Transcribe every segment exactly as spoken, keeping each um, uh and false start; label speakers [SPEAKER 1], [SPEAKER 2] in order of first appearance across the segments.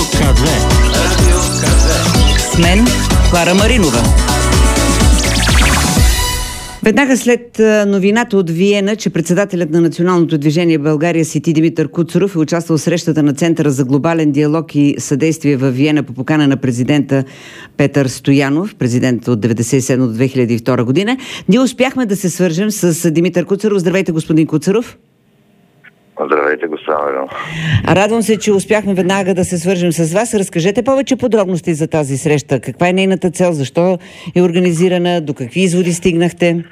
[SPEAKER 1] К2. Радио К2. С мен Клара Маринова. Веднага след новината от Виена, че председателят на Националното движение България Свети Димитър Куцуров е участвал в срещата на Центъра за глобален диалог и съдействие във Виена по покана на президента Петър Стоянов, президент от деветдесет и седма до две хиляди и втора година, ние успяхме да се свържем с Димитър Куцуров. Здравейте, господин Куцуров.
[SPEAKER 2] Здравейте, господин Маринов.
[SPEAKER 1] Радвам се, че успяхме веднага да се свържем с вас. Разкажете повече подробности за тази среща. Каква е нейната цел? Защо е организирана? До какви изводи стигнахте?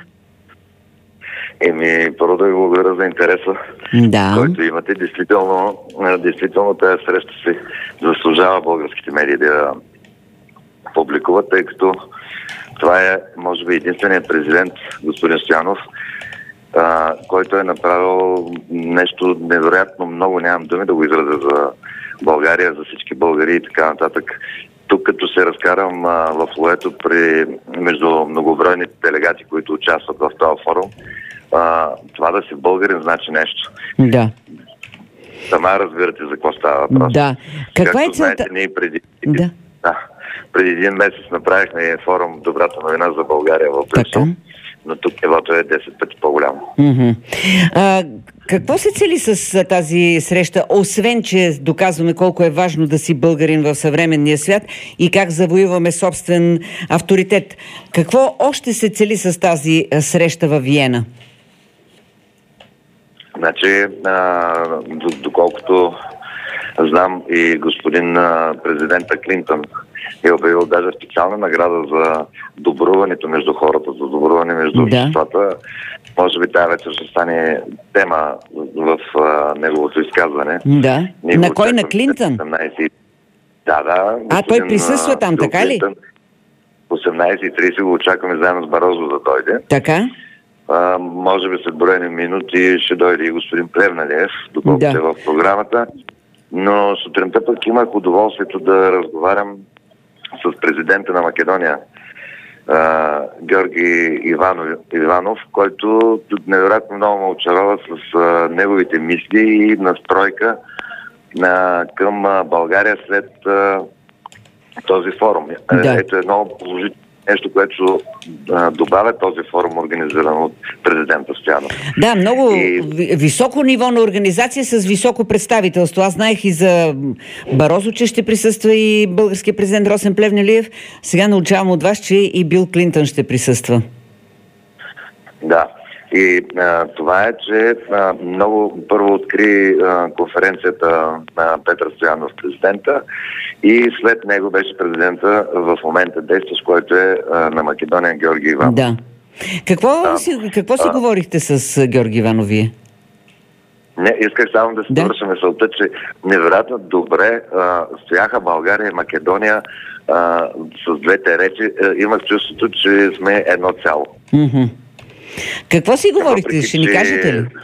[SPEAKER 2] Еми, първо да ви благодаря за интереса,
[SPEAKER 1] да.
[SPEAKER 2] който имате. Действително, действително тази среща си заслужава българските медии да публикуват, тъй като това е, може би, единственият президент, господин Стоянов, а, който е направил нещо невероятно много, нямам думи да го изразя за България, за всички българи и така нататък. Тук като се разкарам а, в лоето при, между многобройните делегати, които участват в този форум, а, това да си българин значи нещо.
[SPEAKER 1] Да.
[SPEAKER 2] Сама разбирате за какво става въпрос.
[SPEAKER 1] Да. Каква е целта?
[SPEAKER 2] Знаете, ние преди...
[SPEAKER 1] Да.
[SPEAKER 2] Да. Преди един месец направихме форум Добрата новина за България в Брюксел, но тук нивото е десет пъти по-голямо.
[SPEAKER 1] Mm-hmm. А, какво се цели с тази среща, освен че доказваме колко е важно да си българин в съвременния свят и как завоюваме собствен авторитет? Какво още се цели с тази среща във Виена?
[SPEAKER 2] Значи, а, доколкото знам, и господин а, президента Клинтън е обявил даже специална награда за добруването между хората, за добруване между
[SPEAKER 1] да.
[SPEAKER 2] обществата. Може би тази вечер ще стане тема в а, неговото изказване.
[SPEAKER 1] Да. Ние на кой? На Клинтън?
[SPEAKER 2] осемнайсет... Да, да.
[SPEAKER 1] А той присъства там, така ли?
[SPEAKER 2] осемнайсет и трийсет го очакваме заедно с Барозо да дойде.
[SPEAKER 1] Така?
[SPEAKER 2] А, може би след броени минути ще дойде и господин Плевнелиев, доколкото да. е в програмата. Но сутринта пък имах удоволствието да разговарям с президента на Македония, а, Георги Иванов, Иванов, който невероятно много ме очарова с а, неговите мисли и настройка на, към а, България след а, този форум.
[SPEAKER 1] Да.
[SPEAKER 2] Ето едно положително нещо, което а, добавя този форум, организиран от президента Стоянов.
[SPEAKER 1] Да, много
[SPEAKER 2] и...
[SPEAKER 1] високо ниво на организация с високо представителство. Аз знаех и за Барозо, че ще присъства и българския президент Росен Плевнелиев. Сега научавам от вас, че и Бил Клинтън ще присъства.
[SPEAKER 2] Да. И а, това е, че а, много първо откри а, конференцията на Петър Стоянов, президента, и след него беше президента в момента действащ, който е а, на Македония Георги Иванов.
[SPEAKER 1] Да. Какво,
[SPEAKER 2] а,
[SPEAKER 1] си, какво си
[SPEAKER 2] а,
[SPEAKER 1] говорихте с Георги Иванов вие?
[SPEAKER 2] Не, исках само да се
[SPEAKER 1] да.
[SPEAKER 2] довърша мисълта, че невероятно добре а, стояха България и Македония а, с двете речи. А, имах чувството, че сме едно цяло.
[SPEAKER 1] Mm-hmm. Какво си говорихте?
[SPEAKER 2] Въпреки,
[SPEAKER 1] Ще ни
[SPEAKER 2] че...
[SPEAKER 1] кажете ли?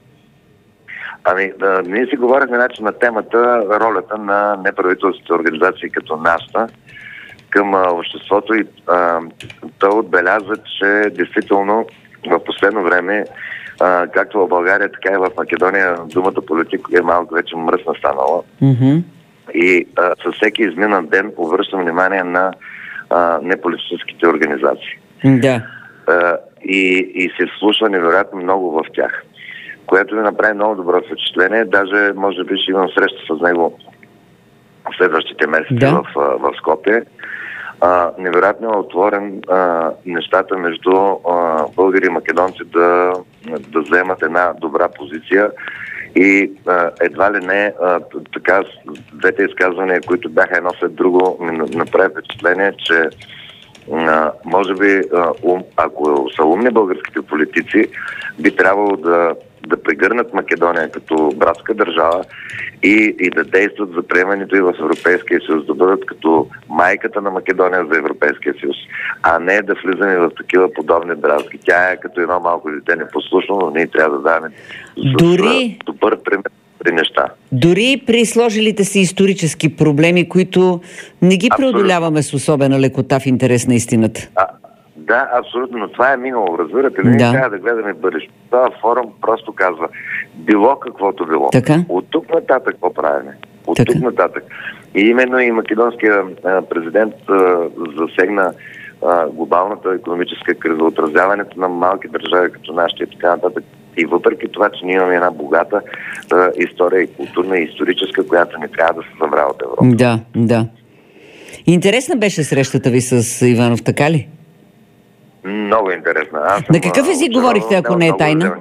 [SPEAKER 2] Ами, да, ние си говорихме значи, на темата ролята на неправителствените организации като нашата към а, обществото, и а, той отбеляза, че действително в последно време, а, както в България, така и в Македония, думата политика е малко вече мръсна станала.
[SPEAKER 1] Mm-hmm.
[SPEAKER 2] И а, със всеки изминат ден обръщам внимание на а, неполитическите организации.
[SPEAKER 1] Да.
[SPEAKER 2] А, и, и се вслушва невероятно много в тях, което ми направи много добро впечатление. Даже, може би, ще имам среща с него в следващите месеци
[SPEAKER 1] да.
[SPEAKER 2] в, в Скопие. А, невероятно е отворен а, нещата между а, българи и македонци да, да вземат една добра позиция. И а, едва ли не, а, така, двете изказвания, които бяха едно след друго, ми направи впечатление, че а, може би, а, ум, ако са умни българските политици, би трябвало да, да прегърнат Македония като братска държава и, и да действат за приемането и в Европейския съюз, да бъдат като майката на Македония за Европейския съюз, а не да влизаме в такива подобни дразги. Тя е като едно малко дете непослушно, но ние трябва да даваме
[SPEAKER 1] Дори...
[SPEAKER 2] добър пример при неща.
[SPEAKER 1] Дори при сложилите си исторически проблеми, които не ги
[SPEAKER 2] абсолютно
[SPEAKER 1] преодоляваме с особена лекота в интерес на истината.
[SPEAKER 2] А, да, абсолютно, но това е минало, разбирате ли? Да. Ние трябва да гледаме бъдеще. Това форум просто казва, било каквото било.
[SPEAKER 1] Така?
[SPEAKER 2] От тук нататък какво правим? От
[SPEAKER 1] така.
[SPEAKER 2] тук нататък. И именно и македонския президент засегна глобалната икономическа криза, отразяването на малки държави като нашите и така нататък. И въпреки това, че ние имаме една богата а, история и културна и историческа, която не трябва да се забравя от Европа.
[SPEAKER 1] Да, да. Интересна беше срещата ви с Иванов, така ли?
[SPEAKER 2] Много интересна. Аз съм,
[SPEAKER 1] на какъв език
[SPEAKER 2] а,
[SPEAKER 1] говорихте, ако не е тайна?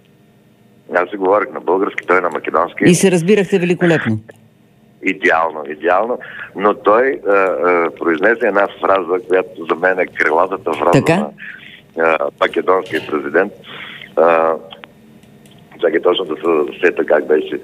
[SPEAKER 2] Аз си говорих на български, той на македонски.
[SPEAKER 1] И се разбирахте великолепно?
[SPEAKER 2] Идеално, идеално. Но той а, а, произнесе една фраза, която за мен е крилатата фраза така? на а, македонския президент. А, чакай точно да се сета как беше.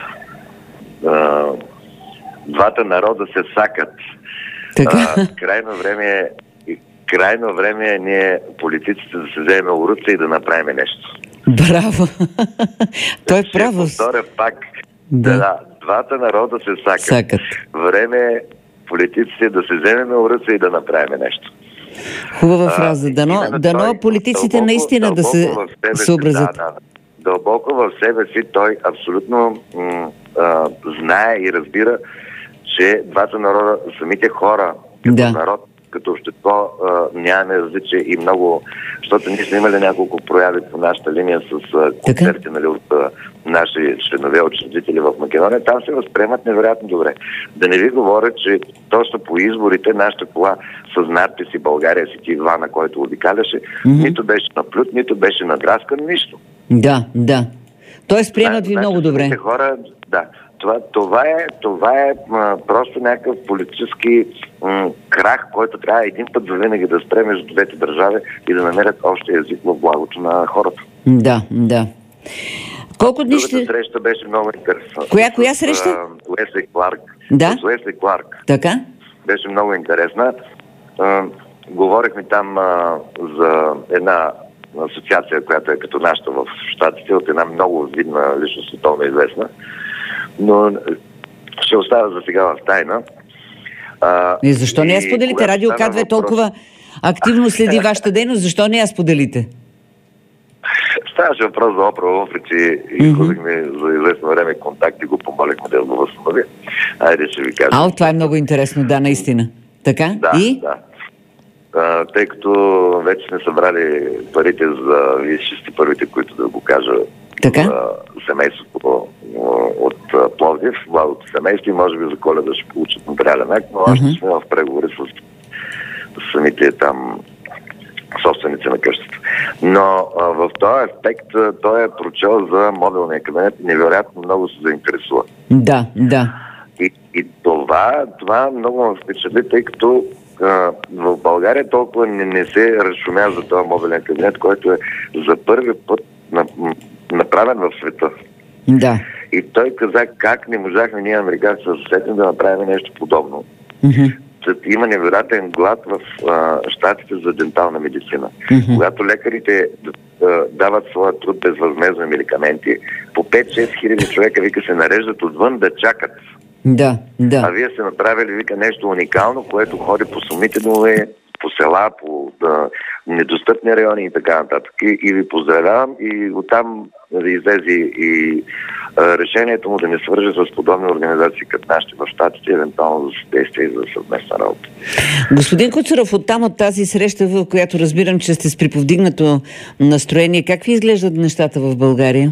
[SPEAKER 2] А, двата народа се сакат.
[SPEAKER 1] Така?
[SPEAKER 2] А, крайно време е крайно време е ние, политиците, да се вземем уруца и да направим нещо.
[SPEAKER 1] Браво! Той е прав.
[SPEAKER 2] Повторя пак.
[SPEAKER 1] Да.
[SPEAKER 2] да. Двата народа се сакат.
[SPEAKER 1] сакат.
[SPEAKER 2] Време е политиците да се вземем уруца и да направим нещо.
[SPEAKER 1] Хубава фраза. Дано, дано политиците дълбоко, наистина дълбоко да се съобразят.
[SPEAKER 2] Да, да. Дълбоко в себе си той абсолютно м- а, знае и разбира, че двата народа, самите хора, като да. народ, като общество, а, нямаме различие и много, защото ние сме имали няколко прояви по нашата линия с а, концерти, нали, от а, наши членове, учредители в Македония. Там се възприемат невероятно добре. Да не ви говоря, че точно по изборите нашата кола с надписи България си ти два, на който обикаляше, mm-hmm. нито беше наплют, нито беше надраскан, нищо.
[SPEAKER 1] Да, да. Тоест приемат ви много добре.
[SPEAKER 2] Хора, да. Това, това е, това е м, просто някакъв политически м, крах, който трябва един път за винаги да спре между двете държави и да намерят общия език в благото на хората.
[SPEAKER 1] Да, да. Колко дни ще...
[SPEAKER 2] среща беше много интересна.
[SPEAKER 1] Коя, коя среща?
[SPEAKER 2] С Уесли Кларк.
[SPEAKER 1] Да?
[SPEAKER 2] С Уесли Кларк.
[SPEAKER 1] Така?
[SPEAKER 2] Беше много интересна. А, говорихме там а, за една асоциация, която е като нашата в Щатите, от една много видна, лично световно известна. Но ще оставя за сега в тайна. А,
[SPEAKER 1] и защо не я споделите? Радио К две толкова активно следи вашата дейност, защо не я споделите?
[SPEAKER 2] Ставаше въпрос за Опра Лофрици и изходихме mm-hmm. за известно време контакт и го помолихме да го възстанови. Айде ще ви кажа.
[SPEAKER 1] А, това е много интересно, да, наистина. Така?
[SPEAKER 2] Да,
[SPEAKER 1] и?
[SPEAKER 2] да. А, тъй като вече сме събрали парите за... Вие ще сте първите, които да го кажа
[SPEAKER 1] така?
[SPEAKER 2] За семейството от Пловдив, младото семейство и може би за Коледа ще получат материален акт, но още mm-hmm. сме в преговори с, с самите там собственици на къщата. Но а, в този аспект той е прочел за модулния кабинет и невероятно много се заинтересува.
[SPEAKER 1] Да, да.
[SPEAKER 2] И, и това, това много ме впечатли, тъй като а, в България толкова не, не се разшумя за този модулен кабинет, който е за първи път на, направен в света.
[SPEAKER 1] Да.
[SPEAKER 2] И той каза как не можахме ние, американци, да се сетим да направим нещо подобно.
[SPEAKER 1] Mm-hmm.
[SPEAKER 2] Има невероятен глад в а, щатите за дентална медицина.
[SPEAKER 1] Mm-hmm.
[SPEAKER 2] Когато лекарите а, дават своя труд безвъзмездно медикаменти, по пет-шест хиляди човека, вика, се нареждат отвън да чакат.
[SPEAKER 1] Да, да.
[SPEAKER 2] А вие сте направили, вика, нещо уникално, което ходи по сумите домове, по села, по да, недостъпни райони и така нататък. И, и ви поздравявам и оттам да излезе и а, решението му да не свърже с подобни организации като нашите в щатите, евентуално за съдействие и за съвместна работа.
[SPEAKER 1] Господин Куцуров, оттам от тази среща, в която разбирам, че сте с приповдигнато настроение, как ви изглеждат нещата в България?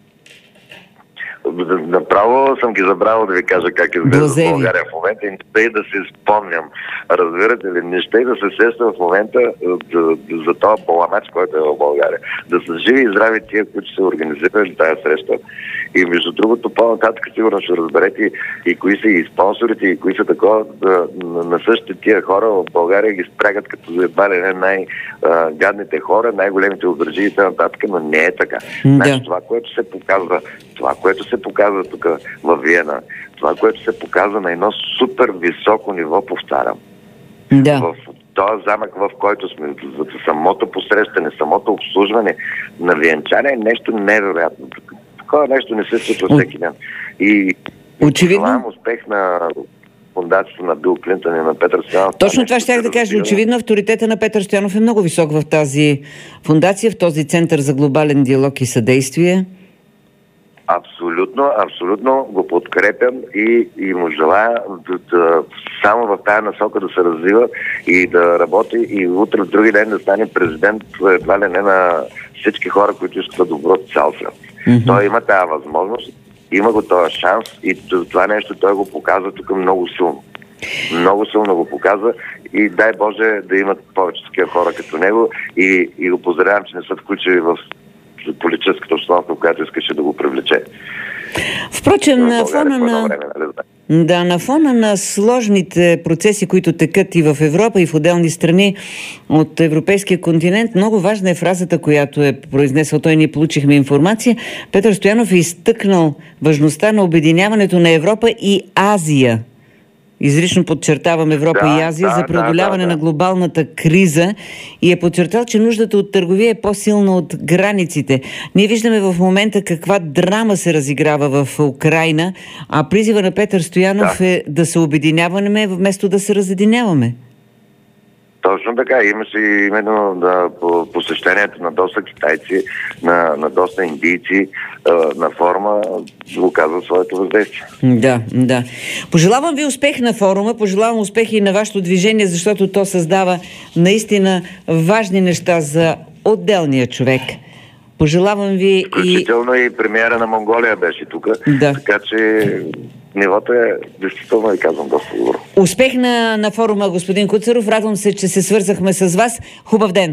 [SPEAKER 2] Направо съм ги забравил да ви кажа как изглежда в България в момента и не ще и да се спомням. Разбирате ли, не ще и да се сеща в момента за, за този баламач, който е в България. Да са живи и здрави тия, които се организирали тази среща. И между другото, по-нататък сигурно ще разберете и, и кои са и спонсорите, и кои са такова, да, на същите тия хора в България ги спрягат като едва ли не най-гадните хора, най-големите обдържи и т.н., но не е така.
[SPEAKER 1] Да.
[SPEAKER 2] Значи това, което се показва, това, което се показва тук в Виена, това, което се показва на едно супер високо ниво, повтарям.
[SPEAKER 1] Да.
[SPEAKER 2] В този замък, в който сме, за самото посрещане, самото обслужване на виенчане е нещо невероятно. Такова нещо не се случва всеки ден. И
[SPEAKER 1] очевидно
[SPEAKER 2] успех на фундацията на Бил Клинтън и на Петър Стоянов.
[SPEAKER 1] Точно това щях да кажа. Очевидно авторитета на Петър Стоянов е много висок в тази фундация, в този център за глобален диалог и съдействие.
[SPEAKER 2] Абсолютно, абсолютно го подкрепям и, и му желая да, да, само в тая насока да се развива и да работи и утре в други ден да стане президент, едва ли не на всички хора, които искат добро в цял свят. Mm-hmm. Той има тая възможност, има го този шанс и това нещо той го показва тук много силно. Много силно го показва и дай Боже да имат повече такива хора като него и, и го поздравявам, че не са включили в политическата обстановка, в която искаше да го привлече.
[SPEAKER 1] Впрочем, на фона на... Време, да, на фона на сложните процеси, които текат и в Европа, и в отделни страни от европейския континент, много важна е фразата, която е произнесъл той, ние получихме информация. Петър Стоянов е изтъкнал важността на обединяването на Европа и Азия. Изрично подчертавам Европа да, и Азия да, за преодоляване да, да, да. на глобалната криза и е подчертал, че нуждата от търговия е по-силна от границите. Ние виждаме в момента каква драма се разиграва в Украйна, а призива на Петър Стоянов да. е да се обединяваме вместо да се разединяваме.
[SPEAKER 2] Точно така. Имаше именно да, по посещението на доста китайци, на, на доста индийци на форума го казва своето въздействие.
[SPEAKER 1] Да, да. Пожелавам ви успех на форума, пожелавам успех и на вашето движение, защото то създава наистина важни неща за отделния човек. Пожелавам ви
[SPEAKER 2] Включително и... и премиера на Монголия беше тук, да. Така че нивото е действително и казвам доста добро.
[SPEAKER 1] Успех на, на форума, господин Куцаров. Радвам се, че се свързахме с вас. Хубав ден!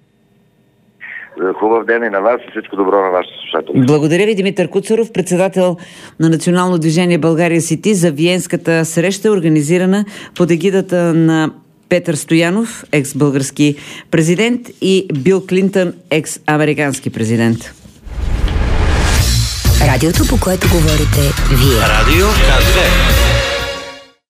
[SPEAKER 2] Хубав ден и на вас и всичко добро на вашите слушатели.
[SPEAKER 1] Благодаря ви, Димитър Куцаров, председател на Национално движение България Сити за Виенската среща, организирана под егидата на Петър Стоянов, екс-български президент, и Бил Клинтън, екс-американски президент.
[SPEAKER 3] Радиото, по което говорите вие.
[SPEAKER 4] Радио К две.